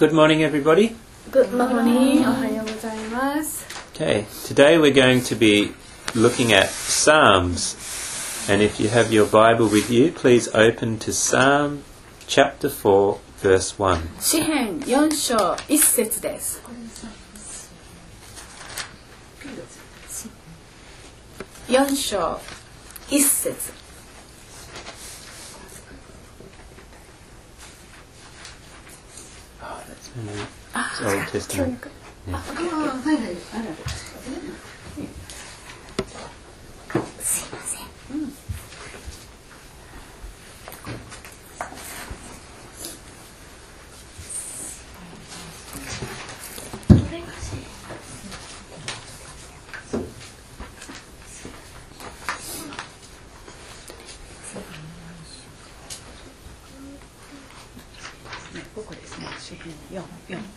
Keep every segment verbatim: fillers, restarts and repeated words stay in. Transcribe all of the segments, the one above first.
Good morning, everybody. Good morning. おはようございます。 Okay, today we're going to be looking at Psalms. And if you have your Bible with you, please open to Psalm chapter four, verse one. 詩編よん章いち節です。よん章いち節。 It's Old Testament. Yeah. すいません。ここですね。詩編よん、よん。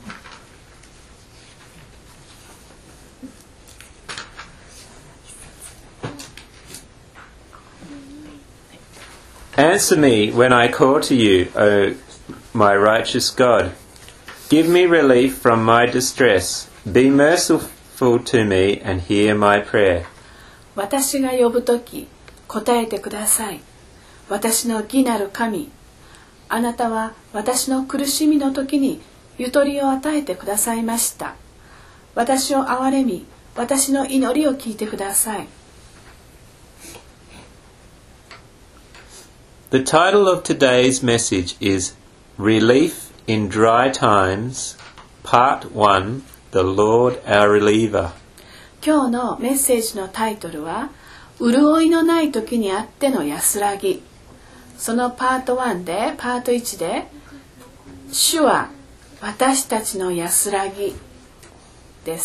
Answer me when I call to you, O my righteous God. Give me relief from my distress. Be merciful to me and hear my prayer. 私が呼ぶとき、答えてください。私の義なる神。あなたは私の苦しみの時にゆとりを与えてくださいました。私を憐れみ、私の祈りを聞いてください。 The title of today's message is Relief in Dry Times, Part one, The Lord Our Reliever. 今日のメッセージのタイトルは、潤いのない時にあっての安らぎ。そのパートワンで、パートワンで、主は私たちの安らぎです。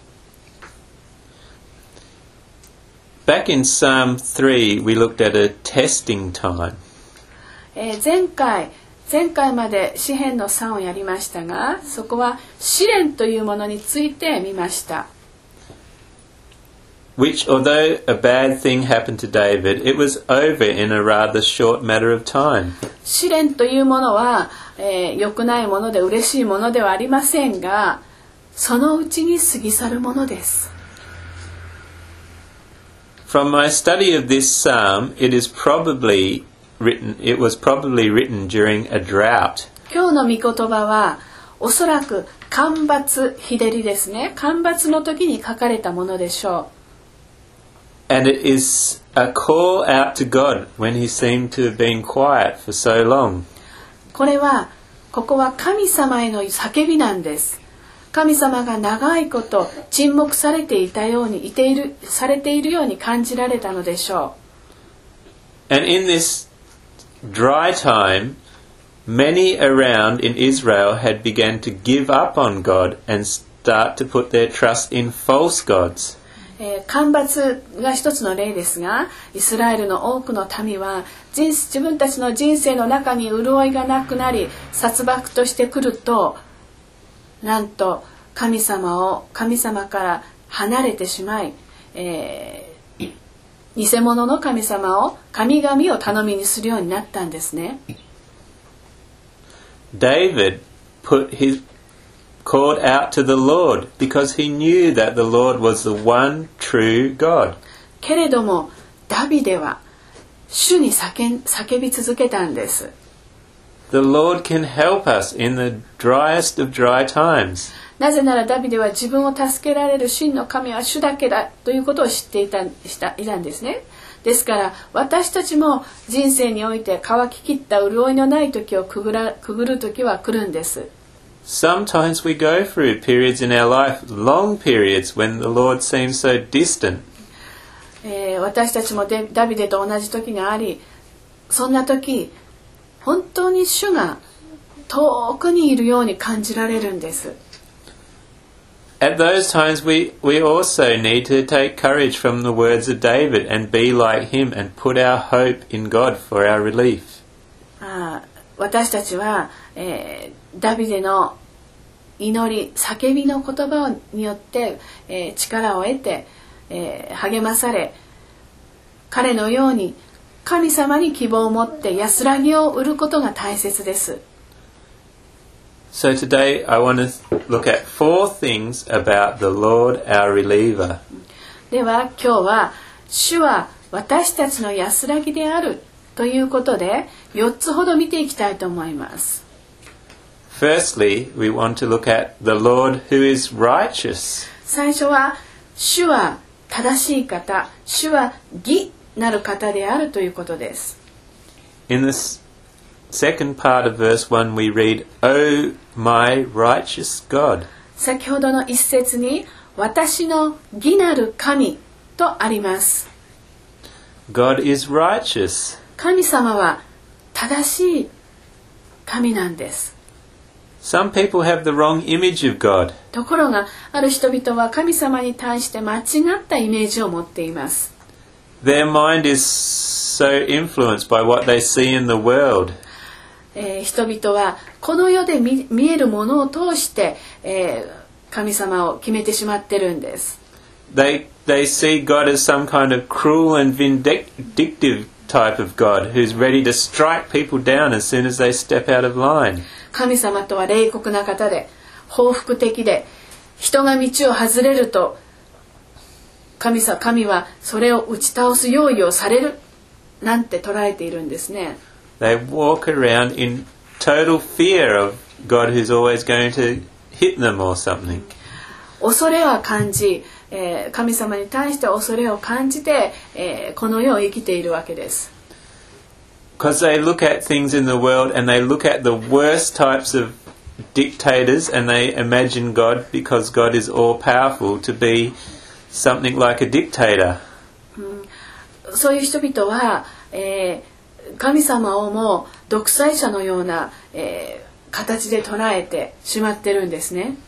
Back in Psalm three, we looked at a testing time. えー、前回、前回まで詩編のさんをやりましたが、そこは試練というものについて見ました。 Which, although a bad thing happened to David, it was over in a rather short matter of time. 試練というものは、えー、良くないもので嬉しいものではありませんが、そのうちに過ぎ去るものです。 From my study of this psalm, it is probably written. It was probably written during a drought. 今日の御言葉はおそらく干ばつ、日照りですね。干ばつの時に書かれたものでしょう。And it is a call out to God when He seemed to have been quiet for so long. これは、ここは神様への叫びなんです。神様が長いこと沈黙されていたようにいているされているように感じられたのでしょう。And in this dry time, many around in Israel had begun to give up on God and start to put their trust in false gods. えー、干ばつが一つの例ですが、イスラエルの多くの民は人自分たちの人生の中に潤いがなくなり、殺戮としてくると。なんと神様を神様から離れてしまい、えー、偽物の神様を神々を頼みにするようになったんですね。 David put his called out to the Lord because he knew that the Lord was the one true God. けれどもダビデは主に叫、叫び続けたんです。 The Lord can help us in the driest of dry times. なぜならダビデは自分を助けられる真の神は主だけだということを知っていた、したいたんですね。ですから私たちも人生において乾ききった潤いのない時をくぐら、くぐる時は来るんです。 Sometimes we go through periods in our life, long periods, when the Lord seems so distant. えー、私たちもデダビデと同じ時があり、そんな時本当に主が遠くにいるように感じられるんです。 At those times we, we also need to take courage from the words of David and be like him and put our hope in God for our relief. ああ、私たちは、えー、ダビデの祈り、叫びの言葉によって、えー、力を得て、えー、励まされ、彼のように神様に希望を持って安らぎを得ることが大切です。 So today I want to look at four things about the Lord our reliever. では今日は主は私たちの安らぎであるということでよっつほど見ていきたいと思います。 Firstly, we want to look at the Lord who is righteous. 最初は主は正しい方、主は義なる方であるということです。 In this second part of verse one we read, O my righteous God. 先ほどの一節に私の義なる神とあります。 God is righteous. 神様は正しい神なんです。 Some people have the wrong image of God. ところがある人々は神様に対して間違ったイメージを持っています。 Their mind is so influenced by what they see in the world. えー、人々はこの世で 見, 見えるものを通して、えー、神様を決めてしまってるんです。 They, they see God as some kind of cruel and vindictive type of God who's ready to strike people down as soon as they step out of line. 神様とは冷酷な方で報復的で人が道を外れると 神, さ神はそれを打ち倒す用意をされるなんて捉えているんですね。 They walk around in total fear of God who's always going to hit them or something. 恐れは感じ、えー、神様に対して恐れを感じて、えー、この世を生きているわけです。 Because they look at things in the world and they look at the worst types of dictators and they imagine God, because God is all powerful, to be something like a dictator. うん、そういう人々は、えー、神様をも独裁者のような、えー、形で捉えてしまってるんですね。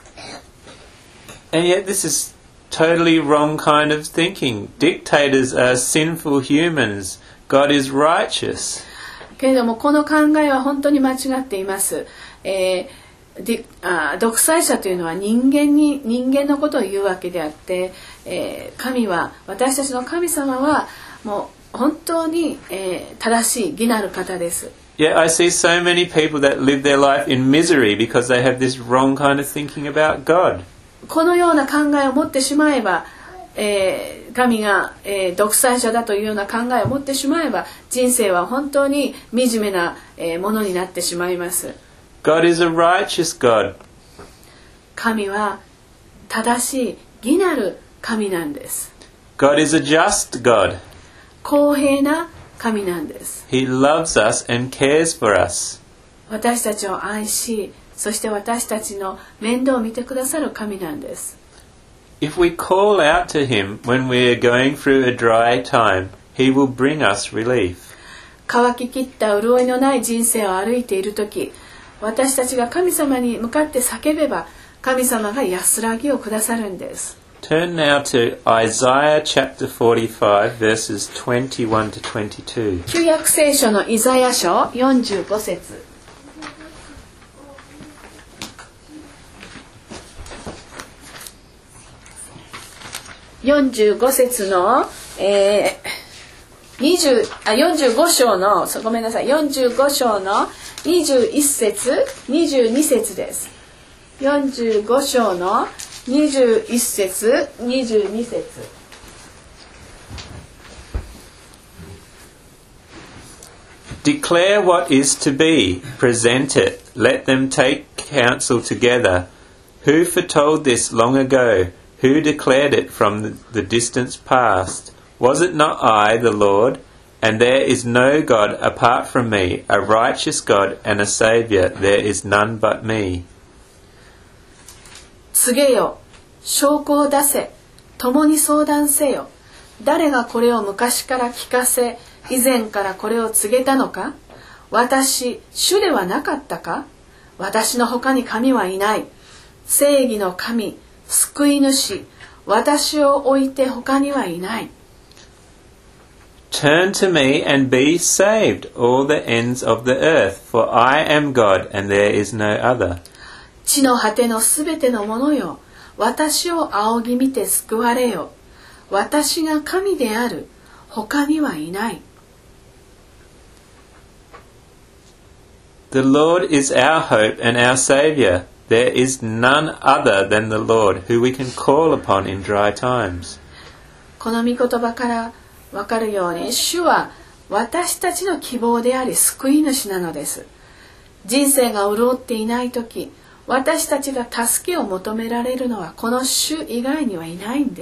And yet this is totally wrong kind of thinking. Dictators are sinful humans. God is righteous. けれどもこの考えは本当に間違っています。えー、であ独裁者というのは人間に人間のことを言うわけであって、えー、神は私たちの神様はもう本当に、えー、正しい義なる方です。 Yeah, I see so many people that live their life in misery because they have this wrong kind of thinking about God. このような考えを持ってしまえば、えー、神が、えー、独裁者だというような考えを持ってしまえば人生は本当に惨めな、えー、ものになってしまいます。 God is a righteous God. 神は正しい義なる神なんです。 God is a just God. 公平な神なんです。 He loves us and cares for us. 私たちを愛し、そして私たちの面倒を見てくださる神なんです。 If we call out to Him when we are going through a dry time, He will bring us relief. 乾ききった潤いのない人生を歩いているとき、私たちが神様に向かって叫べば、神様が安らぎをくださるんです。 Turn now to Isaiah chapter forty-five, verses twenty-one to twenty-two. 旧約聖書のイザヤ書よんじゅうご節。よんじゅうご節の、えー、にじゅうあよんじゅうご章のごめんなさいよんじゅうご章のにじゅういち節にじゅうに節です。よんじゅうご章のにじゅういち節にじゅうに節。 Declare what is to be, present it, let them take counsel together. Who foretold this long ago?Who declared it from the, the distance past? Was it not I, the Lord? And there is no God apart from me, a righteous God and a Saviour. There is none but me. 告げよ、証拠を出せ、共に相談せよ。誰がこれを昔から聞かせ、以前からこれを告げたのか？私、主ではなかったか？私の他に神はいない。正義の神、救い主、私を置いて他にはいない。 Turn to me and be saved, all the ends of the earth, for I am God and there is no other. 地の果てのすべてのものよ、私を仰ぎ見て救われよ。私が神である、他にはいない。 The Lord is our hope and our Saviour. There is none other than the Lord who we can call upon in dry times. この御言葉からわかるように、主は私たちの希望であり救い主なのです。人生が潤っていないとき、私たちが助けを求められるのはこの主以外にはいないんです。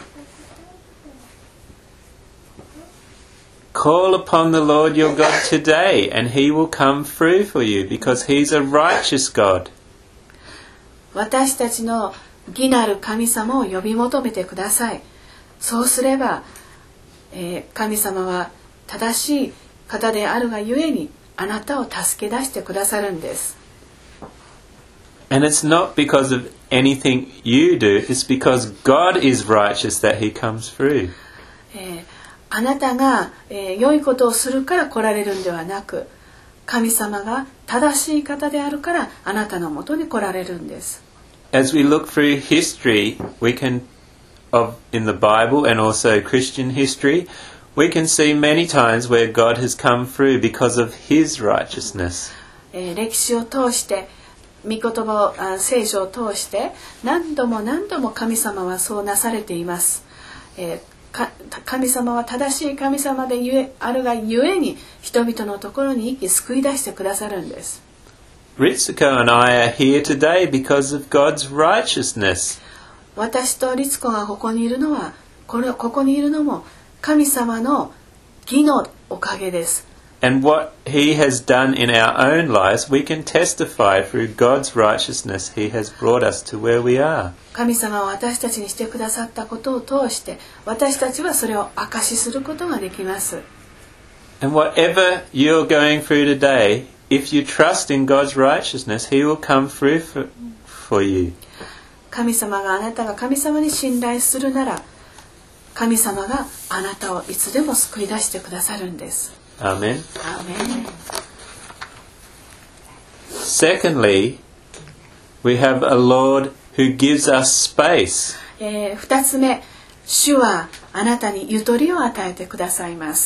Call upon the Lord your God today, and He will come through for you, because He's a righteous God. 私たちの義なる神様を呼び求めてください。そうすれば、えー、神様は正しい方であるがゆえに、あなたを助け出してくださるんです。 And it's not because of anything you do, it's because God is righteous that He comes through. えー、あなたが、えー、良いことをするから来られるんではなく、神様が正しい方であるからあなたのもとに来られるんです。 As we look through history, we can, of in the Bible and also Christian history, we can see many times where God has come through because of His righteousness. えー、歴史を通して、御言葉を、聖書を通して何度も何度も神様はそうなされています。えー、か神様は正しい神様でゆえあるがゆえに人々のところに行き救い出してくださるんです。 Ritsuko and I are here today because of God's righteousness. 私と律子がここにいるのは、これここにいるのも神様の義のおかげです。 And what He has done in our own lives, we can testify through God's righteousness. He has brought us to where we are. 神様は私たちにしてくださったことを通して、私たちはそれを証しすることができます。 And whatever you're going through today, if you trust in God's righteousness, He will come through for, for you. 神様があなたが神様に信頼するなら、神様があなたをいつでも救い出してくださるんです。 Amen. Amen. Secondly, we have a Lord who gives us space. えー、二つ目、主はあなたにゆとりを与えてくださいます。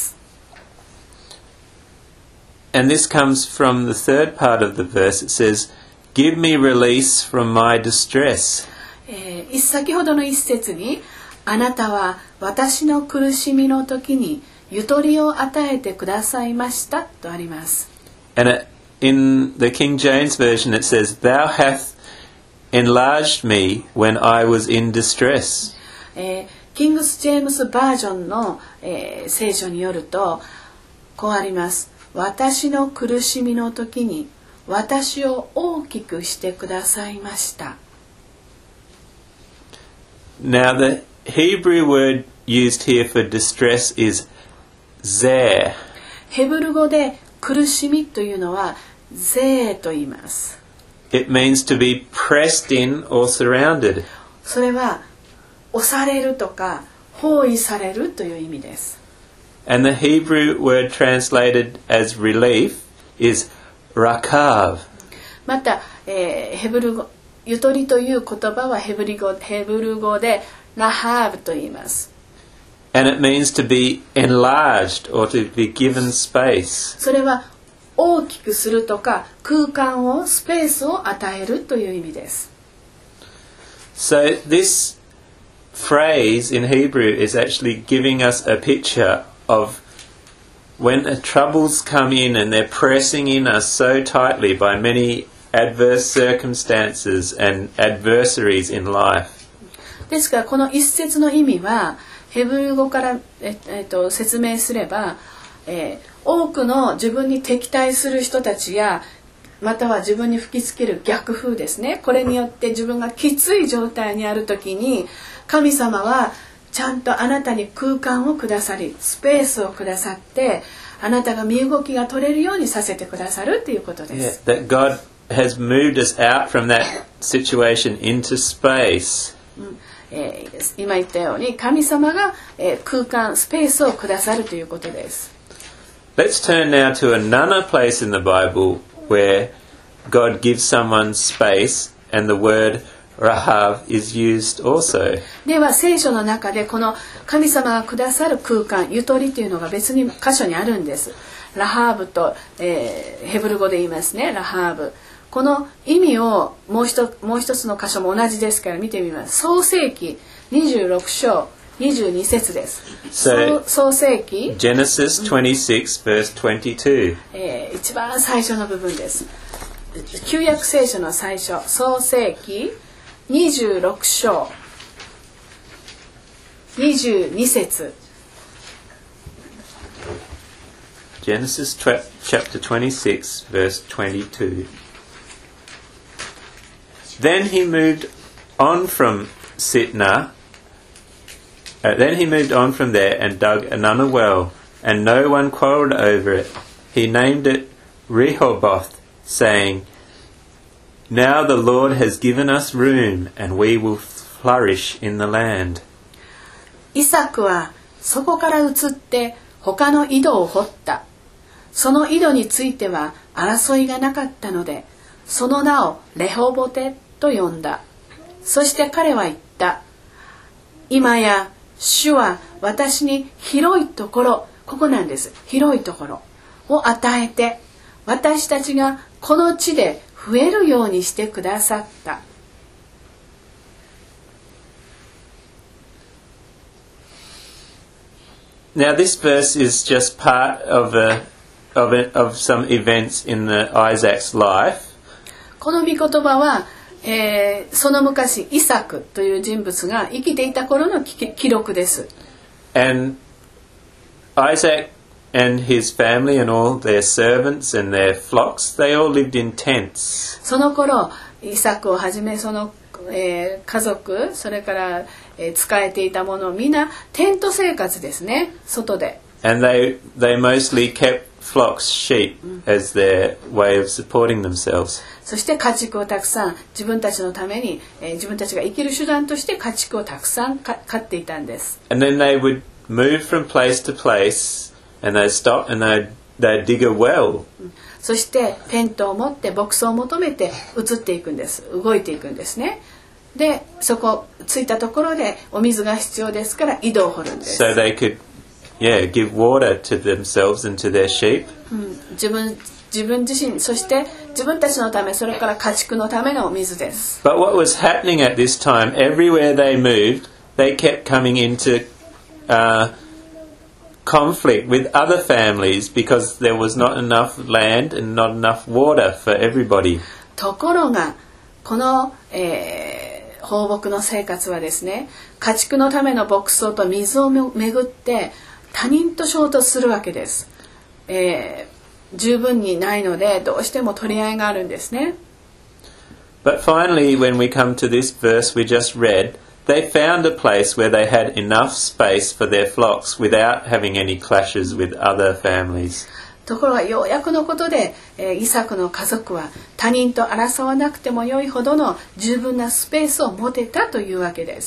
And this comes from the third part of the verse. It says, "Give me release from my distress." えー、先ほどの一節に、あなたは私の苦しみの時にゆとりを与えてくださいましたとあります。 And it, in the King James Version it says, "Thou hast enlarged me when I was in distress." えー、キングス・ジェームスバージョンの、えー、聖書によるとこうあります。私の苦しみの時に私を大きくしてくださいました。 Now the Hebrew word used here for distress is zeh. ヘブル語で苦しみというのはゼーと言います。 It means to be pressed in or surrounded. それは押されるとか包囲されるという意味です。 And the Hebrew word translated as relief is rakav. また、えー、ヘブル語ゆとりという言葉はヘブル語、ヘブル語でラハーブと言います。 And it means to be enlarged or to be given space. それは大きくするとか空間をスペースを与えるという意味です。 So this phrase in Hebrew is actually giving us a picture of when the troubles come in and they're pressing in us so tightly by many adverse circumstances and adversaries in life. ですからこの一節の意味はヘブル語からえ、えっと、説明すれば、えー、多くの自分に敵対する人たちやまたは自分に吹きつける逆風ですね。これによって自分がきつい状態にあるときに神様はちゃんとあなたに空間をくださりスペースをくださってあなたが身動きが取れるようにさせてくださるということです。 Yeah, that God has moved us out from that situation into space. うんえー、今言ったように神様が、えー、空間スペースをくださるということです。 Let's turn now to another place in the Bible where God gives someone space and the word Rahav is used also. では聖書の中でこの神様がくださる空間ゆとりというのが別に箇所にあるんです。 ラハーブと、えー、ヘブル語で言いますね。ラハーブ。この意味をもう一つ、もう一つの箇所も同じですから見てみます。創世記にじゅうろく章にじゅうに節です。 So, 創世記 Genesis twenty-six verse twenty-two、 えー、一番最初の部分です。旧約聖書の最初、創世記にじゅうろく章にじゅうに節。 Genesis chapter twenty-six verse twenty-two. Then he moved on from Sitnah. Uh, then he moved on from there and dug another well, and no one quarrelled over it. He named it Rehoboth, saying, "Now the Lord has given us room, and we will flourish in the land." イサクはそこから移って他の井戸を掘った。その井戸については争いがなかったので、その名をレホボテと呼んだ。そして彼は言った。今や主は私に広いところ、ここなんです。広いところを与えて、私たちがこの地で増えるようにしてくださった。 Now this verse is just part of a, of a, of some events in the Isaac's life. この御言葉は、えー、その昔イサクという人物が生きていた頃の記録です。 And Isaac and his family and all their servants and their flocks, they all lived in tents. その頃イサクをはじめその、えー、家族、それから、えー、仕えていたものみんなテント生活ですね、外で。 And they they mostly kept flocks, sheep, as their way of supporting themselves. そして家畜をたくさん自分たちのために、えー、自分たちが生きる手段として家畜をたくさん飼っていたんです。 And then they would move from place to place, and they'd stop and they'd they'd dig a well. そしてテントを持って牧草を求めて移っていくんです。動いていくんですね。で、そこ着いたところでお水が必要ですから井戸を掘るんです。 So they could, yeah, give water to themselves and to their sheep. うん、自分自分自身、そして自分たちのため、それから家畜のためのお水です。 But what was happening at this time, everywhere they moved, they kept coming into uh, conflict with other families because there was not enough land and not enough water for everybody. ところがこの、えー、放牧の生活はですね、家畜のための牧草と水をめぐって他人と衝突するわけです。えー十分にないのでどうしても取り合いがあるんですね。 But finally, when we come to this verse we just read, they found a place where they had enough space for their flocks without having any clashes with other families. ところがようやくのことで、えー、イサクの家族は他人と争わなくても良いほどの十分なスペースを持てたというわけです。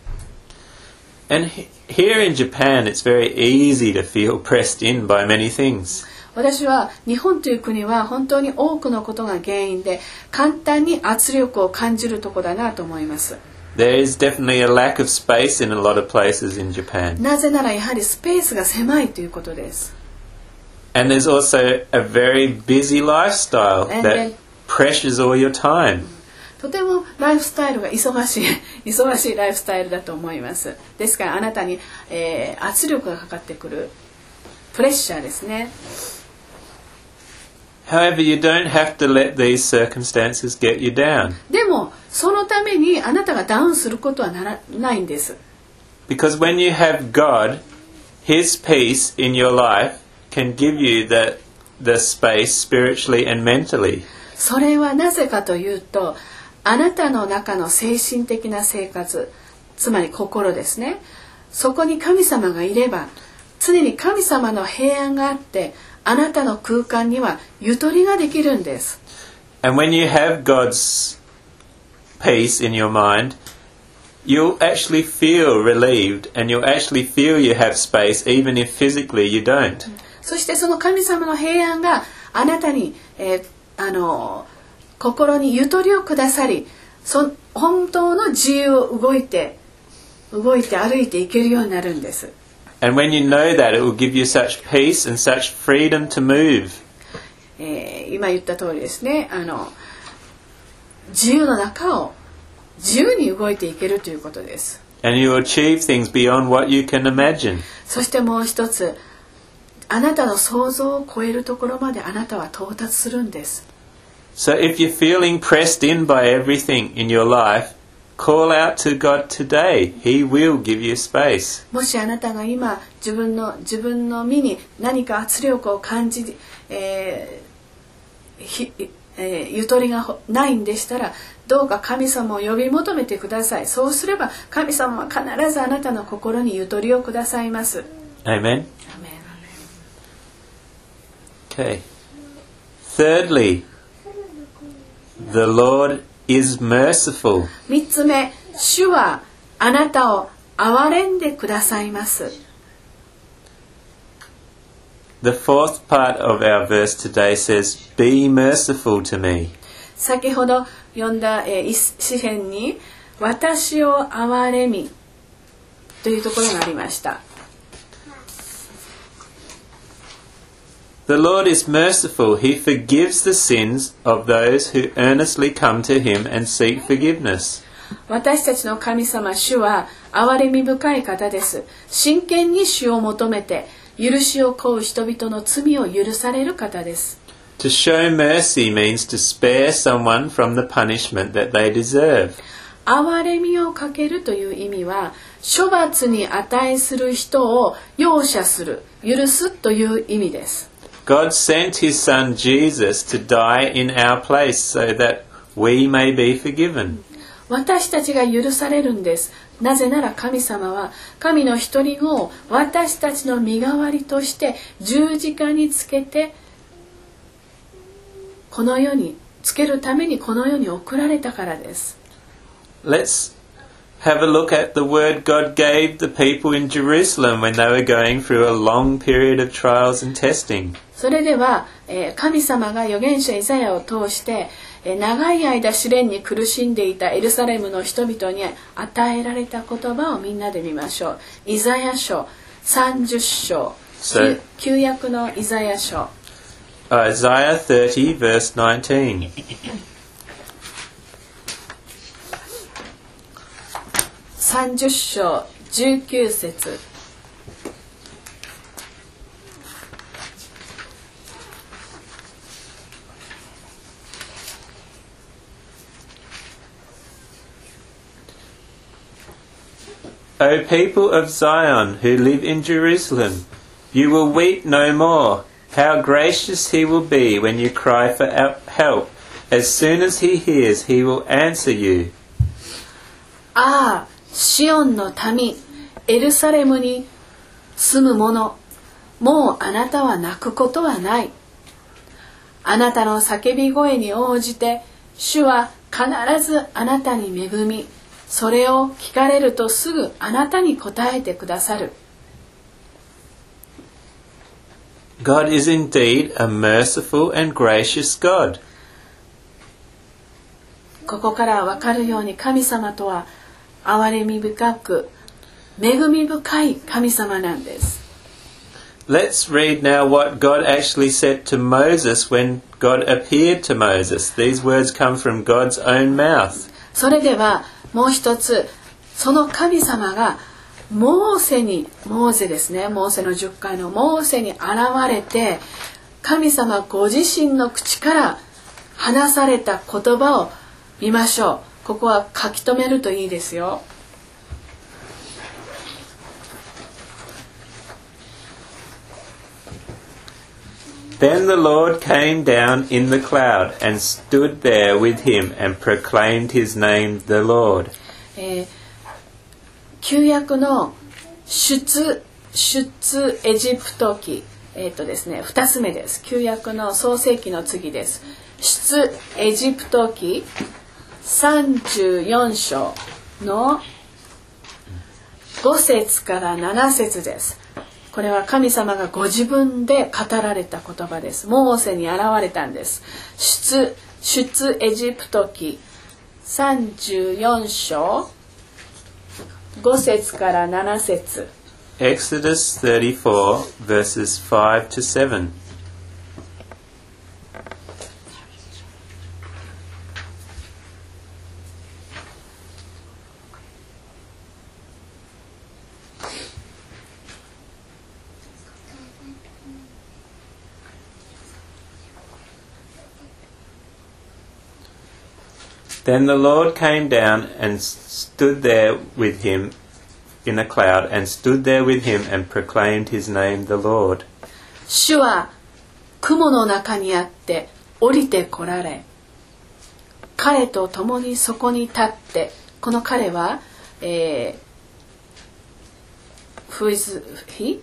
And here in Japan, it's very easy to feel pressed in by many things. 私は日本という国は本当に多くのことが原因で簡単に圧力を感じるところだなと思います。 There is definitely a lack of space in a lot of places in Japan. なぜならやはりスペースが狭いということです。 And there's also a very busy lifestyle And that then, pressures all your time. とてもライフスタイルが忙しい忙しいライフスタイルだと思います。ですからあなたに、えー、圧力がかかってくるプレッシャーですね。 However, you don't have to let these circumstances get you down. でもそのためにあなたがダウンすることはならないんです。 Because when you have God, His peace in your life can give you the, the space spiritually and mentally. それはなぜかというと、あなたの中の精神的な生活、つまり心ですね。そこに神様がいれば、常に神様の平安があって、あなたの空間にはゆとりができるんです。 And when you have God's peace in your mind, you'll actually feel relieved and you'll actually feel you have space even if physically you don't. そしてその神様の平安があなたに、えー、あの心にゆとりをくださり、そ本当の自由を動いて動いて歩いていけるようになるんです。 And when you know that, it will give you such peace and such freedom to move. えー、今言った通りですね、あの自由の中を自由に動いていけるということです。 And you will achieve things beyond what you can imagine. そしてもう一つ、あなたの想像を超えるところまであなたは到達するんです。 So if you're feeling pressed in by everything in your life, call out to God today. He will give you space. もしあなたが今自分の自分の身に何か圧力を感じ、えーひえー、ゆとりがないんでしたら、どうか神様を呼び求めてください。そうすれば神様は必ずあなたの心にゆとりをくださいます。 Amen. Okay. Thirdly, the Lord is merciful. 三つ目、主はあなたを憐れんでくださいます。 The fourth part of our verse today says, Be merciful to me. 先ほど読んだ、えー、詩編に私を憐れみというところがありました。 The Lord is merciful. He forgives the sins of those who earnestly come to Him and seek forgiveness. 私たちの神様、主は憐れみ深い方です。真剣に主を求めて許しを請う人々の罪を許される方です。 To show mercy means to spare someone from the punishment that they deserve. 憐れみをかけるという意味は、処罰に値する人を容赦する、許すという意味です。 God sent His Son Jesus to die in our place so that we may be forgiven. 私たちが許されるんです。なぜなら神様は神の一人子を私たちの身代わりとして十字架につけて、この世につけるためにこの世に送られたからです。 Let's have a look at the word God gave the people in Jerusalem when they were going through a long period of trials and testing. それでは、えー、神様が預言者イザヤを通して、えー、長い間試練に苦しんでいたエルサレムの人々に与えられた言葉をみんなで見ましょう。イザヤ書さんじゅっ章、so, 旧約のイザヤ書。 Isaiah thirty verse nineteen. さんじゅっ章じゅうきゅう節。 O people of Zion who live in Jerusalem, you will weep no more. How gracious He will be when you cry for help. As soon as He hears, He will answer you. ああ、シオンの民、エルサレムに住む者、もうあなたは泣くことはない。あなたの叫び声に応じて、主は必ずあなたに恵み、それを聞かれるとすぐあなたに答えてくださる。 God is indeed a merciful and gracious God. ここからわかるように神様とは憐れみ深く恵み深い神様なんです。 Let's read now what God actually said to Moses when God appeared to Moses. These words come from God's own mouth. それではもう一つ、その神様がモーセに、モーセですね、モーセのじゅっかいのモーセに現れて、神様ご自身の口から話された言葉を見ましょう。ここは書き留めるといいですよ。 Then the Lord came down in the cloud and stood there with him and proclaimed his name, the Lord. えー、旧約の出出エジプト記、えっとですね、二つ目です。旧約の創世記の次です。出エジプト記さんじゅうよん章のご節からなな節です。これは神様がご自分で語られた言葉です。モーセに現れたんです。出出エジプト記さんじゅうよん章ご節からなな節。 Exodus thirty-four, verses five to seven. Then the Lord came down and stood there with him in a cloud, and stood there with him and proclaimed his name, the Lord. 主は雲の中にあって降りてこられ、彼と共にそこに立って、この彼は、えー、Who is he?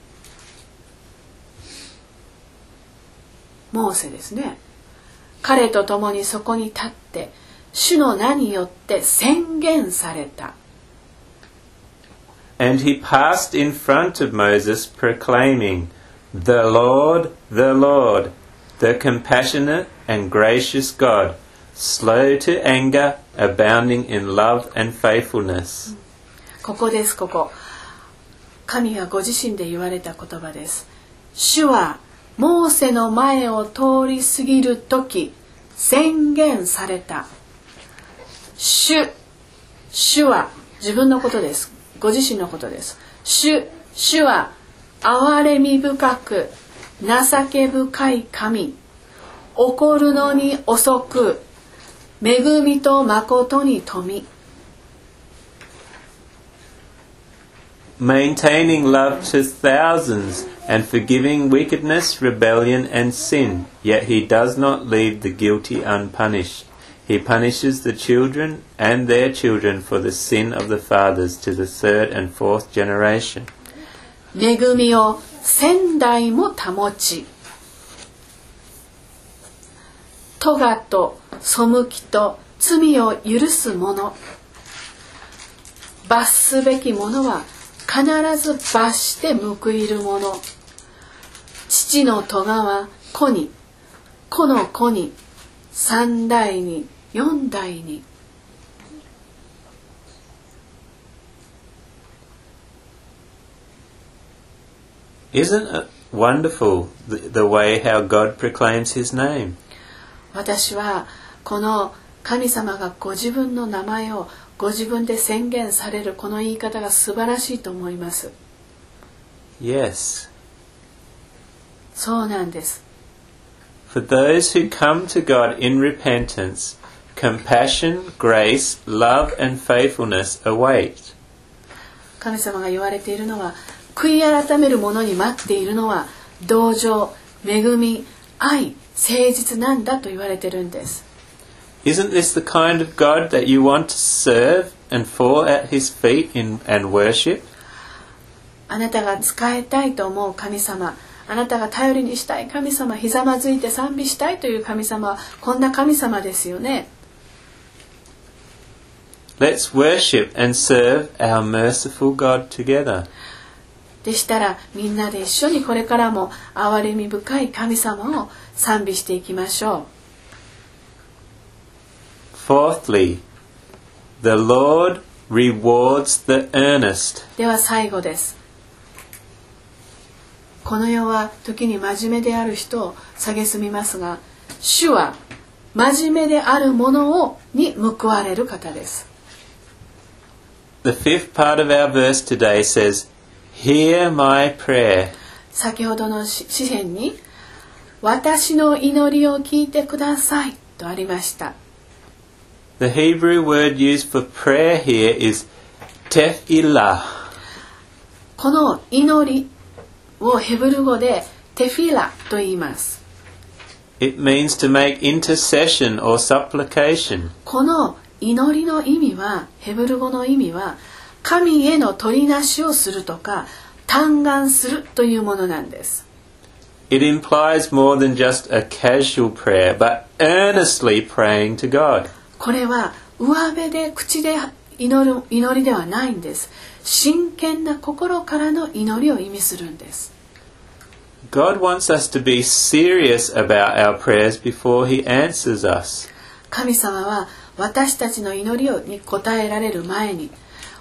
モーセですね。彼と共にそこに立って、主の名によって宣言された。 And he passed in front of Moses, proclaiming, The Lord, the Lord, the compassionate and gracious God, slow to anger, abounding in love and faithfulness. ここです、ここ。神がご自身で言われた言葉です。主はモーセの前を通り過ぎるとき宣言された。主、主は自分のことです。ご自身のことです。主、主は憐れみ深く情け深い神、怒るのに遅く、恵みと誠に富。 Maintaining love to thousands and forgiving wickedness, rebellion and sin, yet he does not leave the guilty unpunished. He punishes the children and their children for the sin of the fathers to the third and fourth generation. 恵みを千代も保ち、咎と背きと罪を許す者、罰すべき者は必ず罰して報いる者。父の咎は子に、子の子に、三代に、四代に。 Isn't it wonderful the, the way how God proclaims his name? 私はこの神様がご自分の名前をご自分で宣言されるこの言い方が素晴らしいと思います。 Yes. そうなんです。 For those who come to God in repentance, compassion, grace, love and faithfulness await. 神様が言われているのは、悔い改める者に待っているのは同情、恵み、愛、誠実なんだと言われているんです。 Isn't this the kind of God that you want to serve and fall at his feet in, and worship? あなたが仕えたいと思う神様、あなたが頼りにしたい神様、ひざまずいて賛美したいという神様はこんな神様ですよね。 Let's worship and serve our merciful God together. でしたらみんなで一緒にこれからも憐れみ深い神様を賛美していきましょう。 Fourthly, the Lord rewards the earnest. では最後です。この世は時に真面目である人を蔑みますが、主は真面目である者をに報われる方です。 The fifth part of our verse today says, Hear my prayer. 先ほどの詩篇に、私の祈りを聞いてくださいとありました。 The Hebrew word used for prayer here is tefillah. この祈りをヘブル語でテフィラと言います。 It means to make intercession or supplication. この祈りの意味は、ヘブル語の意味は、神への取りなしをするとか、嘆願するというものなんです。 It implies more than just a casual prayer, but earnestly praying to God. これは上辺で口で祈る祈りではないんです。真剣な心からの祈りを意味するんです。 God wants us to be serious about our prayers before He answers us. 神様は私たちの祈りに応えられる前に、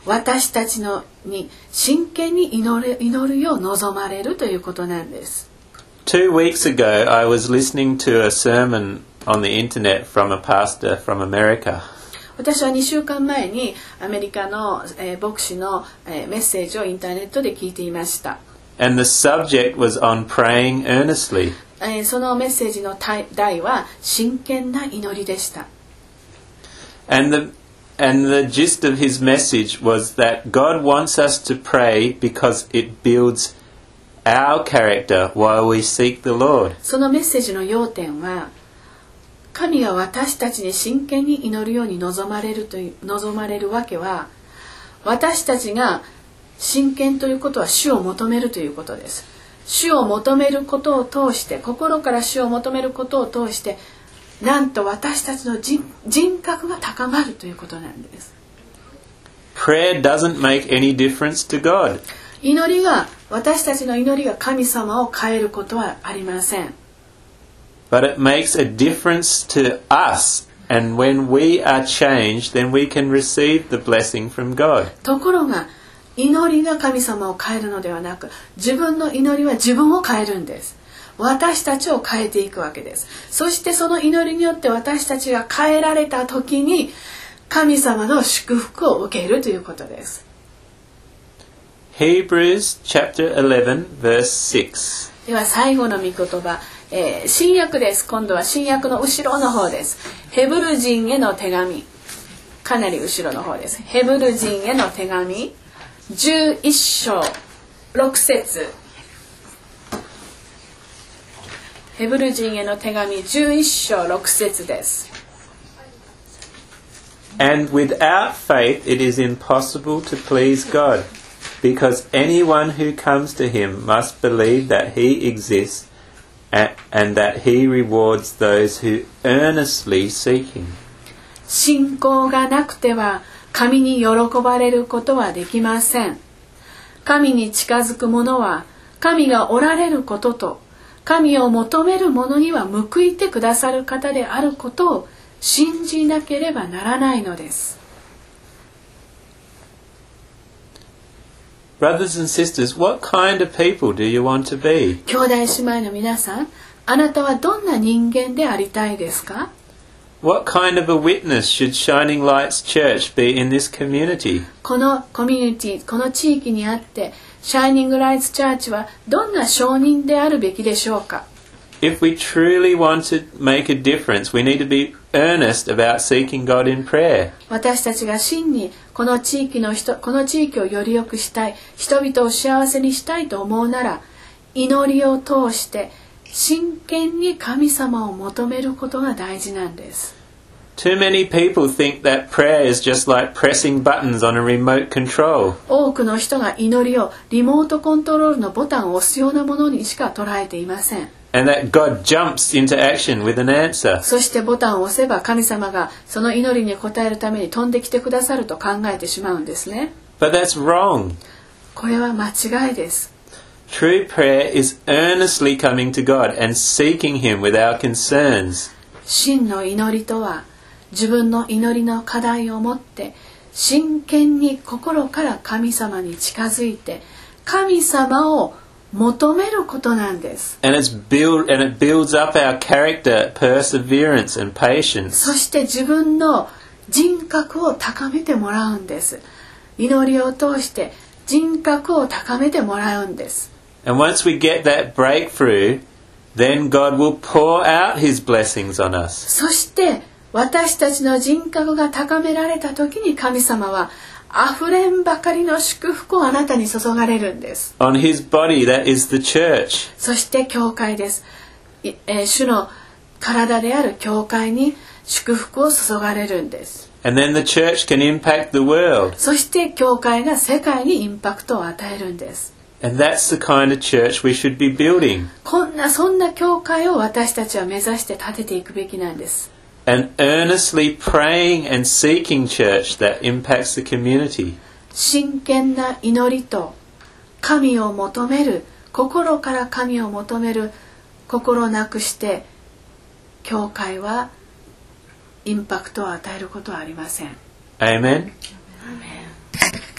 私たちのに真剣に祈る、祈るよう望まれるということなんです。 Two weeks ago, I was listening to a sermon on the internet from a pastor from America. 私はにしゅうかんまえにアメリカの、えー、牧師の、えー、メッセージをインターネットで聞いていました。 And the subject was on praying earnestly. えー、そのメッセージの題は真剣な祈りでした。 And the and the gist of his message was that God wants us to pray because it builds our character while we seek the Lord. そのメッセージの要点は、神が私たちに真剣に祈るように望まれるという望まれるわけは、私たちが真剣ということは主を求めるということです。主を求めることを通して、心から主を求めることを通して、なんと私たちの 人, 人格が高まるということなんです。 Prayer doesn't make any difference to God. 祈りが、私たちの祈りが神様を変えることはありません。 But it makes a difference to us. And when we are changed, then we can receive the blessing from God. ところが、祈りが神様を変えるのではなく、自分の祈りは自分を変えるんです。私たちを変えていくわけです。そしてその祈りによって私たちが変えられた時に、神様の祝福を受けるということです。 Hebrews chapter eleven verse six. では最後の御言葉、えー、新約です。今度は新約の後ろの方です。ヘブル人への手紙、かなり後ろの方です。ヘブル人への手紙じゅういっ章ろく節。ヘブル人への手紙じゅういっ章ろく節です。 And without faith it is impossible to please God, because anyone who comes to him must believe that he exists and, and that he rewards those who earnestly seek him. 信仰がなくては神に喜ばれることはできません。神に近づく者は神がおられることと、神を求める者には報いてくださる方であることを信じなければならないのです。 Brothers and sisters, what kind of people do you want to be? 兄弟姉妹の皆さん、あなたはどんな人間でありたいですか？ What kind of a witness should Shining Lights Church be in this community? このコミュニティ、この地域にあって、シャイニングライツチャーチはどんな証人であるべきでしょうか？ If we truly want to make a difference, we need to be earnest about seeking God in prayer. 私たちが真にこの地域の人、この地域をより良くしたい、人々を幸せにしたいと思うなら、祈りを通して真剣に神様を求めることが大事なんです。 Too many people think that prayer is just like pressing buttons on a remote control. 多くの人が祈りをリモートコントロールのボタンを押すようなものにしか捉えていません。 And that God jumps into action with an answer. そしてボタンを押せば神様がその祈りに応えるために飛んできてくださると考えてしまうんですね。 But that's wrong. これは間違いです。 True prayer is earnestly coming to God and seeking Him with our concerns. 真の祈りとは、自分の祈りの課題を持って真剣に心から神様に近づいて神様を求めることなんです。 And it's build and it builds up our character, perseverance and patience. そして自分の人格を高めてもらうんです。祈りを通して人格を高めてもらうんです。 And once we get that breakthrough, then God will pour out His blessings on us. そして私たちの人格が高められた時に神様は溢れんばかりの祝福をあなたに注がれるんです。 On His body, that is the church. そして教会です。えー、主の体である教会に祝福を注がれるんです。 And then the church can impact the world. そして教会が世界にインパクトを与えるんです。 And that's the kind of church we should be building. こんなそんな教会を私たちは目指して建てていくべきなんです。 An earnestly praying and seeking church that impacts the community. 真剣な祈りと神を求める、心から神を求める心なくして教会はインパクトを与えることはありません。 Amen. Amen.